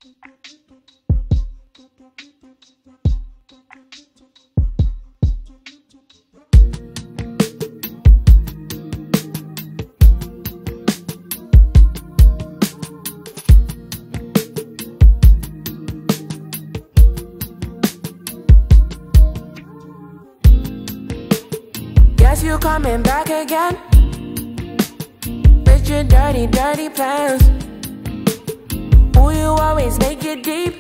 Guess you coming back again with your dirty, dirty plans. Ooh, you always make it deep.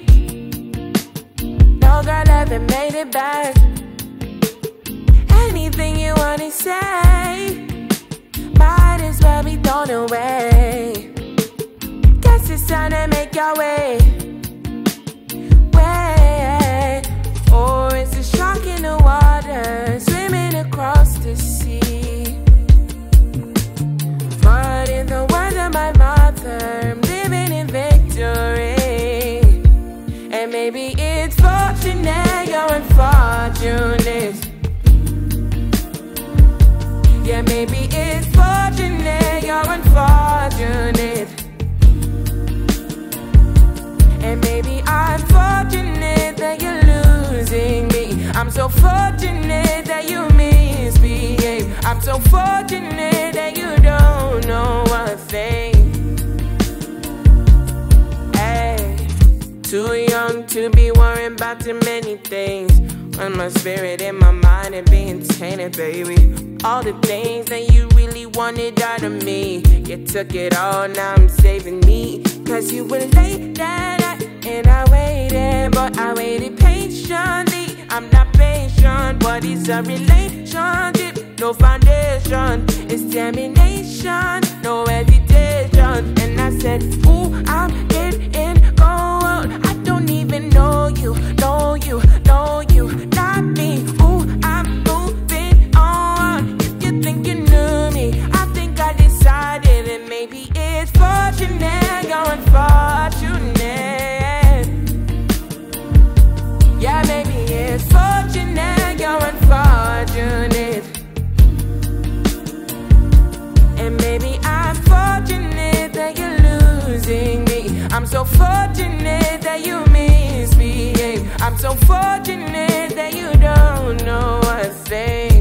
No girl ever made it back. Anything you wanna say might as well be thrown away. Guess it's time to make your way. Or it's a shark in the water swimming across the sea. But in the words of my mother, I'm living in victory. And maybe it's fortunate you're unfortunate. Yeah, maybe it's fortunate you're unfortunate. And maybe I'm fortunate that you're losing me. I'm so fortunate that you misbehave. I'm so fortunate that you don't know a thing. Hey, too young to be worrying about too many things. When my spirit and my mind are being tainted, baby. All the things that you really wanted out of me, you took it all, now I'm saving me. Cause you were late that night and I waited, but I waited patiently. I'm not patient, what is a relationship? No foundation, it's termination, no hesitation. And I said, ooh, I'm getting cold. I don't even know you, know you, know you, not me. Ooh, I'm moving on. If you think you knew me, I think I decided that maybe it's fortunate you're unfortunate. Yeah, maybe it's fortunate you're unfortunate. And maybe I'm fortunate that you're losing me. I'm so fortunate that you misbehave. I'm so fortunate that you don't know a thing.